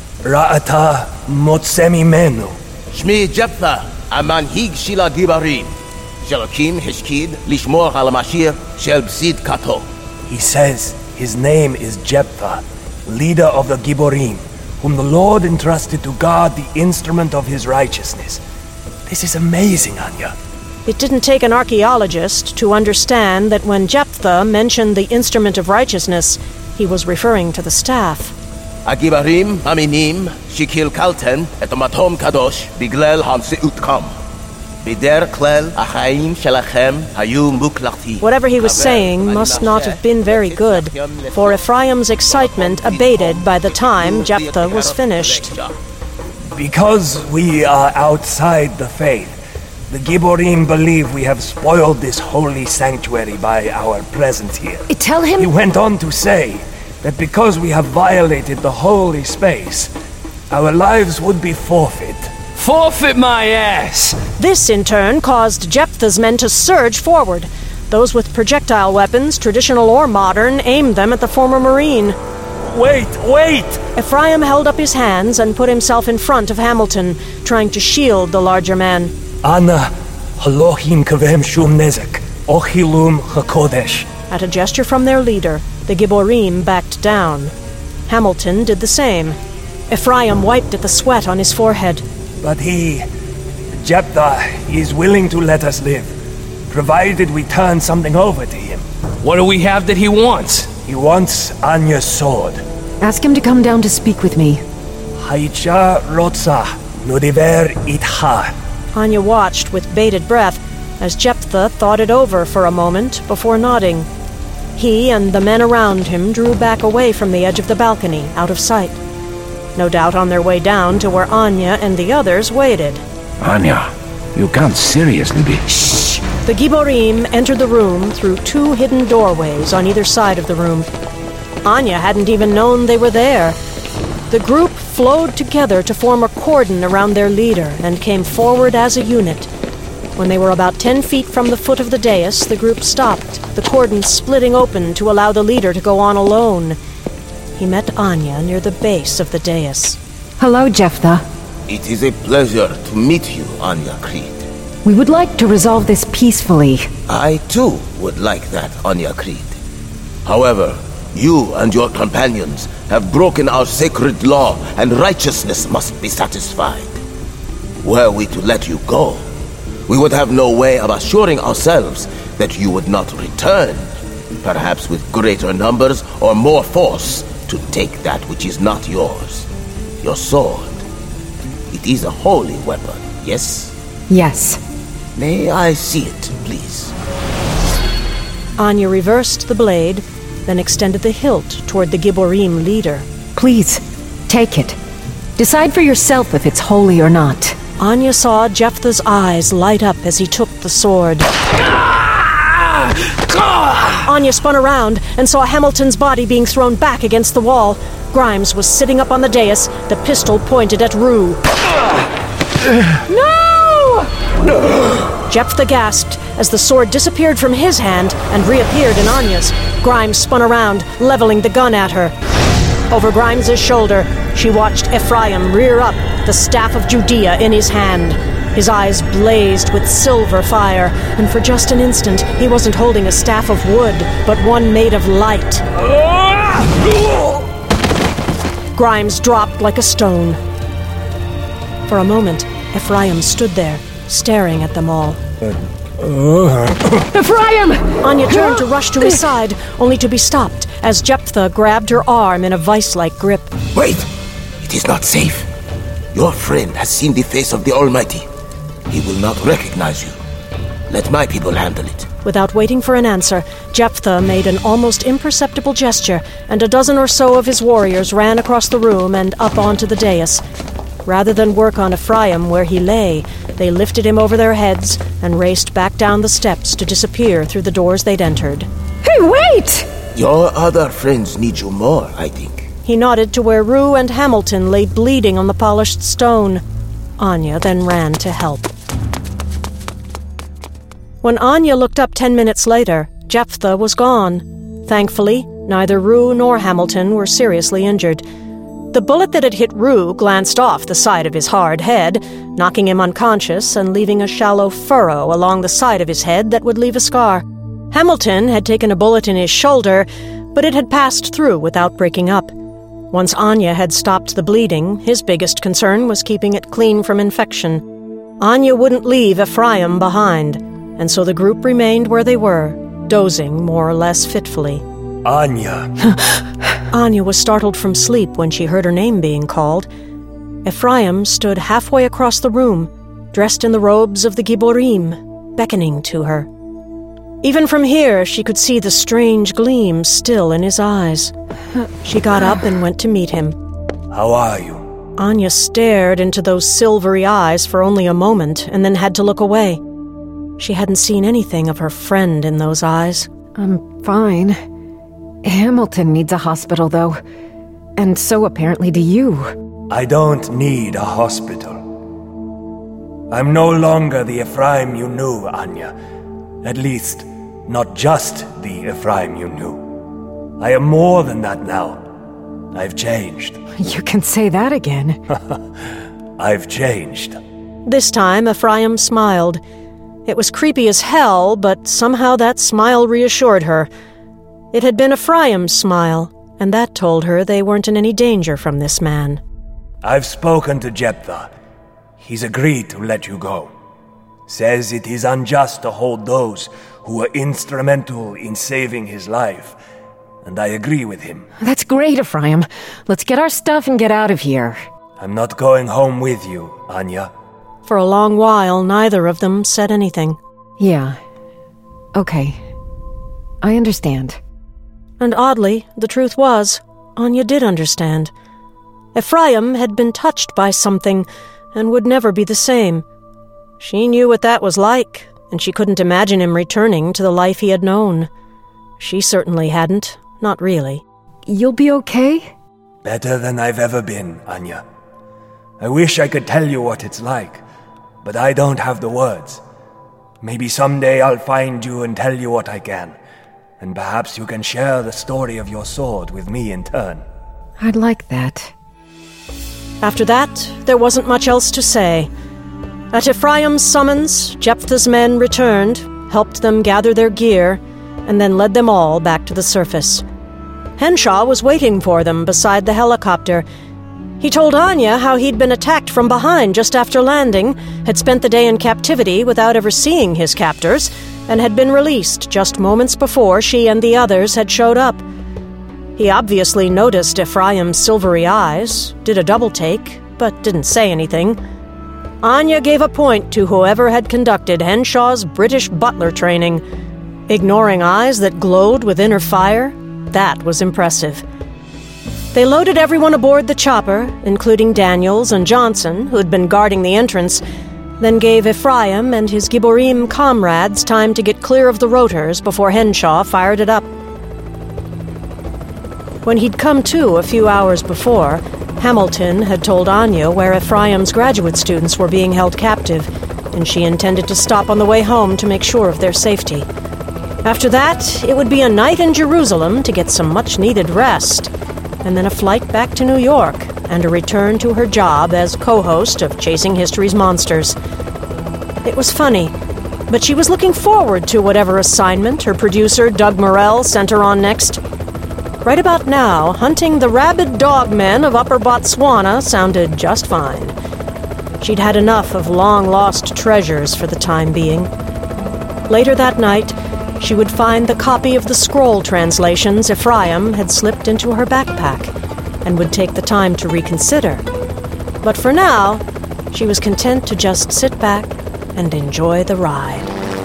Ra'ata Motsemi Menu. Shmi Jephthah, Amanhig Shila Gibarim, Shelokim Heshkid, Lishmor Halamashir, Shel Bsid Kato. He says his name is Jephthah, leader of the Giborim, whom the Lord entrusted to guard the instrument of his righteousness. This is amazing, Anya. It didn't take an archaeologist to understand that when Jephthah mentioned the instrument of righteousness, he was referring to the staff. Agibarim Aminim, Shikil Kalten, et Matom Kadosh, Biglel Hamseut Kam. Bider Klel, Achaim Shalachem, Hayu Muklachti. Whatever he was saying must not have been very good, for Ephraim's excitement abated by the time Jephthah was finished. Because we are outside the faith, the Giborim believe we have spoiled this holy sanctuary by our presence here. Tell him... He went on to say that because we have violated the holy space, our lives would be forfeit. Forfeit my ass! This, in turn, caused Jephthah's men to surge forward. Those with projectile weapons, traditional or modern, aimed them at the former Marine. Wait! Ephraim held up his hands and put himself in front of Hamilton, trying to shield the larger man. Ana Elohim kavem shum nezek, ochilum hakodesh. At a gesture from their leader, the Giborim backed down. Hamilton did the same. Ephraim wiped at the sweat on his forehead. But Jephthah, is willing to let us live, provided we turn something over to him. What do we have that he wants? He wants Anya's sword. Ask him to come down to speak with me. Haicha rotza, nudiver itha. Anya watched with bated breath as Jephthah thought it over for a moment before nodding. He and the men around him drew back away from the edge of the balcony, out of sight. No doubt on their way down to where Anya and the others waited. Anya, you can't seriously be... Shh! The Giborim entered the room through two hidden doorways on either side of the room. Anya hadn't even known they were there. The group flowed together to form a cordon around their leader and came forward as a unit. When they were about 10 feet from the foot of the dais, the group stopped, the cordon splitting open to allow the leader to go on alone. He met Anya near the base of the dais. Hello, Jephthah. It is a pleasure to meet you, Anya Creed. We would like to resolve this peacefully. I, too, would like that, Anya Creed. However, you and your companions have broken our sacred law, and righteousness must be satisfied. Were we to let you go, we would have no way of assuring ourselves that you would not return, perhaps with greater numbers or more force, to take that which is not yours. Your sword. It is a holy weapon, yes? Yes. May I see it, please? Anya reversed the blade, then extended the hilt toward the Gibborim leader. Please, take it. Decide for yourself if it's holy or not. Anya saw Jephthah's eyes light up as he took the sword. Anya spun around and saw Hamilton's body being thrown back against the wall. Grimes was sitting up on the dais, the pistol pointed at Rue. No! Jephthah gasped as the sword disappeared from his hand and reappeared in Anya's. Grimes spun around, leveling the gun at her. Over Grimes's shoulder, she watched Ephraim rear up, the staff of Judea in his hand. His eyes blazed with silver fire, and for just an instant, he wasn't holding a staff of wood, but one made of light. Grimes dropped like a stone. For a moment, Ephraim stood there, staring at them all. Ephraim! Anya turned to rush to his side, only to be stopped as Jephthah grabbed her arm in a vice-like grip. Wait! It is not safe. Your friend has seen the face of the Almighty. He will not recognize you. Let my people handle it. Without waiting for an answer, Jephthah made an almost imperceptible gesture, and a dozen or so of his warriors ran across the room and up onto the dais. Rather than work on Ephraim where he lay, they lifted him over their heads and raced back down the steps to disappear through the doors they'd entered. Hey, wait! Your other friends need you more, I think. He nodded to where Rue and Hamilton lay bleeding on the polished stone. Anya then ran to help. When Anya looked up 10 minutes later, Jephthah was gone. Thankfully, neither Rue nor Hamilton were seriously injured. The bullet that had hit Rue glanced off the side of his hard head, knocking him unconscious and leaving a shallow furrow along the side of his head that would leave a scar. Hamilton had taken a bullet in his shoulder, but it had passed through without breaking up. Once Anya had stopped the bleeding, his biggest concern was keeping it clean from infection. Anya wouldn't leave Ephraim behind, and so the group remained where they were, dozing more or less fitfully. Anya. Anya was startled from sleep when she heard her name being called. Ephraim stood halfway across the room, dressed in the robes of the Gibborim, beckoning to her. Even from here, she could see the strange gleam still in his eyes. She got up and went to meet him. How are you? Anya stared into those silvery eyes for only a moment and then had to look away. She hadn't seen anything of her friend in those eyes. I'm fine. Hamilton needs a hospital, though. And so apparently do you. I don't need a hospital. I'm no longer the Ephraim you knew, Anya. At least, not just the Ephraim you knew. I am more than that now. I've changed. You can say that again. I've changed. This time, Ephraim smiled. It was creepy as hell, but somehow that smile reassured her. It had been Ephraim's smile, and that told her they weren't in any danger from this man. I've spoken to Jephthah. He's agreed to let you go. Says it is unjust to hold those who were instrumental in saving his life, and I agree with him. That's great, Ephraim. Let's get our stuff and get out of here. I'm not going home with you, Anya. For a long while, neither of them said anything. Yeah. Okay. I understand. And oddly, the truth was, Anya did understand. Ephraim had been touched by something and would never be the same. She knew what that was like, and she couldn't imagine him returning to the life he had known. She certainly hadn't, not really. You'll be okay? Better than I've ever been, Anya. I wish I could tell you what it's like, but I don't have the words. Maybe someday I'll find you and tell you what I can. And perhaps you can share the story of your sword with me in turn. I'd like that. After that, there wasn't much else to say. At Ephraim's summons, Jephthah's men returned, helped them gather their gear, and then led them all back to the surface. Henshaw was waiting for them beside the helicopter. He told Anya how he'd been attacked from behind just after landing, had spent the day in captivity without ever seeing his captors, and had been released just moments before she and the others had showed up. He obviously noticed Ephraim's silvery eyes, did a double-take, but didn't say anything. Anya gave a point to whoever had conducted Henshaw's British butler training. Ignoring eyes that glowed with inner fire, that was impressive. They loaded everyone aboard the chopper, including Daniels and Johnson, who'd been guarding the entrance, then gave Ephraim and his Gibborim comrades time to get clear of the rotors before Henshaw fired it up. When he'd come to a few hours before, Hamilton had told Anya where Ephraim's graduate students were being held captive, and she intended to stop on the way home to make sure of their safety. After that, it would be a night in Jerusalem to get some much-needed rest, and then a flight back to New York, and a return to her job as co-host of Chasing History's Monsters. It was funny, but she was looking forward to whatever assignment her producer, Doug Morell, sent her on next. Right about now, hunting the rabid dogmen of Upper Botswana sounded just fine. She'd had enough of long-lost treasures for the time being. Later that night, she would find the copy of the scroll translations Ephraim had slipped into her backpack, and would take the time to reconsider. But for now, she was content to just sit back and enjoy the ride.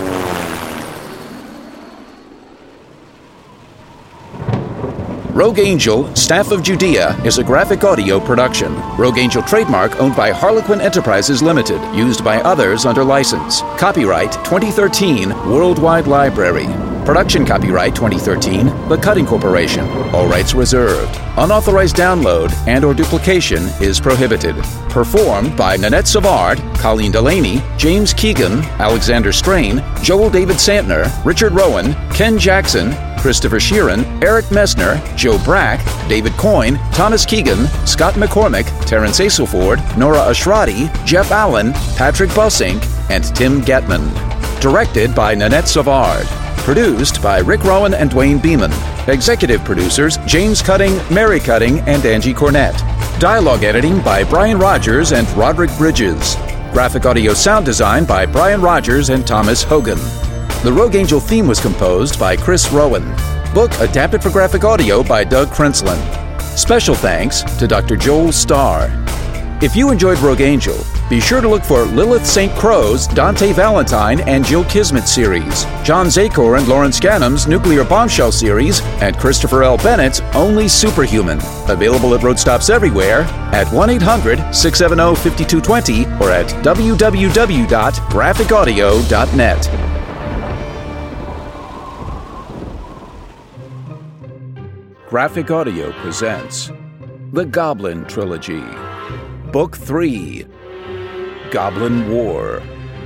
Rogue Angel, Staff of Judea is a graphic audio production. Rogue Angel trademark owned by Harlequin Enterprises Limited, used by others under license. Copyright 2013 Worldwide Library. Production copyright 2013 The Cutting Corporation. All rights reserved. Unauthorized download and/or duplication is prohibited. Performed by Nanette Savard, Colleen Delaney, James Keegan, Alexander Strain, Joel David Santner, Richard Rowan, Ken Jackson, Christopher Sheeran, Eric Messner, Joe Brack, David Coyne, Thomas Keegan, Scott McCormick, Terrence Aselford, Nora Ashrati, Jeff Allen, Patrick Bussink, and Tim Getman. Directed by Nanette Savard. Produced by Rick Rowan and Dwayne Beeman. Executive producers James Cutting, Mary Cutting, and Angie Cornett. Dialogue editing by Brian Rogers and Roderick Bridges. Graphic audio sound design by Brian Rogers and Thomas Hogan. The Rogue Angel theme was composed by Chris Rowan. Book adapted for graphic audio by Doug Krensland. Special thanks to Dr. Joel Starr. If you enjoyed Rogue Angel, be sure to look for Lilith St. Crow's Dante Valentine and Jill Kismet series, John Zakor and Lauren Scannam's Nuclear Bombshell series, and Christopher L. Bennett's Only Superhuman. Available at roadstops everywhere at 1-800-670-5220 or at www.graphicaudio.net. Graphic Audio presents The Goblin Trilogy. Book 3, Goblin War.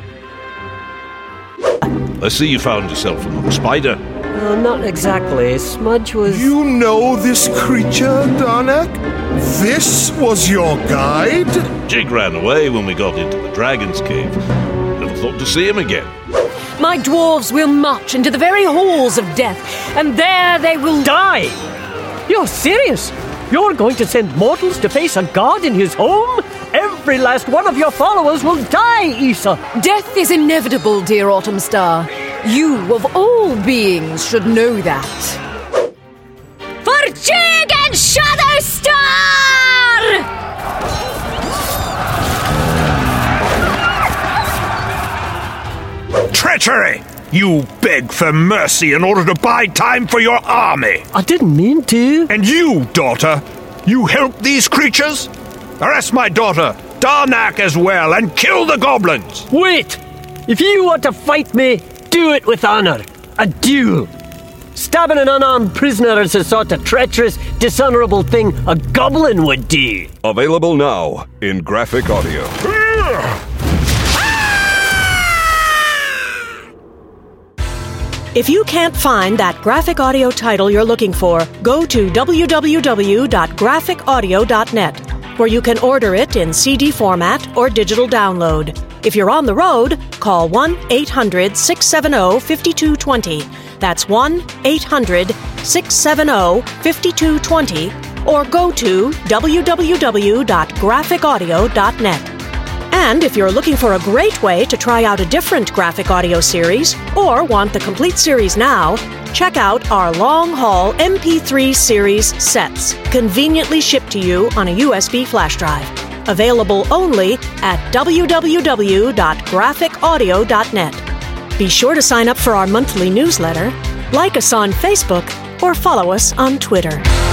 I see you found yourself another spider. Not exactly. Smudge was... You know this creature, Darnak? This was your guide? Jig ran away when we got into the dragon's cave. Never thought to see him again. My dwarves will march into the very halls of death, and there they will... Die! You're serious? You're going to send mortals to face a god in his home? Every last one of your followers will die, Issa! Death is inevitable, dear Autumn Star. You, of all beings, should know that. For Jig and Shadow Star! Treachery! You beg for mercy in order to buy time for your army! I didn't mean to. And you, daughter, you help these creatures? Arrest my daughter, Darnak as well, and kill the goblins! Wait! If you want to fight me, do it with honor. A duel. Stabbing an unarmed prisoner is the sort of treacherous, dishonorable thing a goblin would do. Available now in graphic audio. If you can't find that graphic audio title you're looking for, go to www.graphicaudio.net, where you can order it in CD format or digital download. If you're on the road, call 1-800-670-5220. That's 1-800-670-5220, or go to www.graphicaudio.net. And if you're looking for a great way to try out a different graphic audio series, or want the complete series now, check out our long-haul MP3 series sets, conveniently shipped to you on a USB flash drive. Available only at www.graphicaudio.net. Be sure to sign up for our monthly newsletter, like us on Facebook, or follow us on Twitter.